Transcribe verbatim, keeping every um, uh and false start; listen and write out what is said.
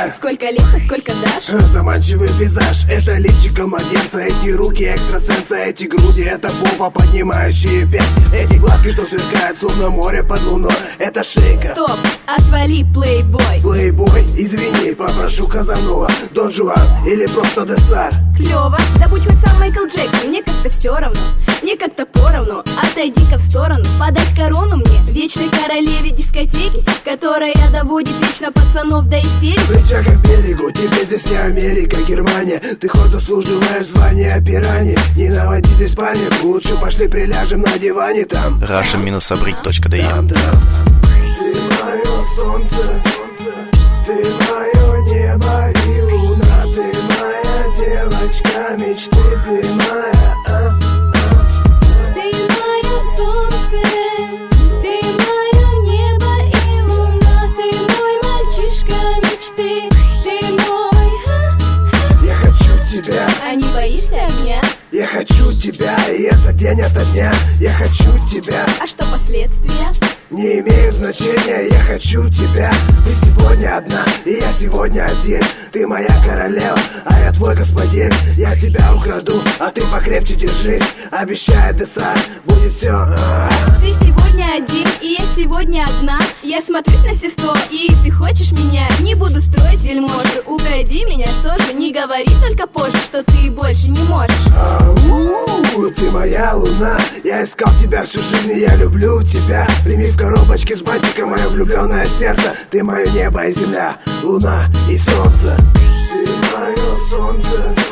тебя. Сколько лет, а сколько дашь? Заманчивый пейзаж, это личико младенца. Эти руки экстрасенса, эти груди, это попа, поднимающие пять. Эти глазки, что сверкают, словно море под луной. Это шейка. Стоп, отвали, плейбой. Плейбой, извини, попрошу Казанова, Дон Жуан или просто Десар. Клево, да будь хоть сам Майкл Джексон. Мне как-то все равно, мне как-то поровну. Отойди-ка в сторону, подать корону мне, вечной королеве дискотеки, которая доводит вечно пацанов до истерики. Плеча как берегу, тебе здесь не Америка, Германия. Ты хоть заслуживаешь звания пираньи. Не наводи здесь паник, лучше пошли приляжем на диване там. Russian Abrit точка ди Там, там. Ты мое солнце, ты мое небо и луна. Ты моя девочка мечты, ты моя, а? Ты мое солнце, ты мое небо и луна. Ты мой мальчишка мечты, ты мой, а? Я хочу тебя, А не боишься огня? я хочу тебя, и это день ото дня. Я хочу тебя, А что последствия? не имеет значения, я хочу тебя. Ты сегодня одна, и я сегодня один. Ты моя королева, а я твой господин. Я тебя украду, а ты покрепче держись. Обещаю, Десар, будет все. Ты сегодня один, и я сегодня одна. Я смотрюсь на все сто, и ты хочешь меня. Не буду строить вельможи, угоди меня, что же. Не говори только позже, что ты больше не можешь. Ау, ты моя луна. Я искал тебя всю жизнь, и я люблю тебя. Прими в коробочке с бантиком мое влюбленное сердце. Ты мое небо и земля, луна и солнце. Ты мое солнце.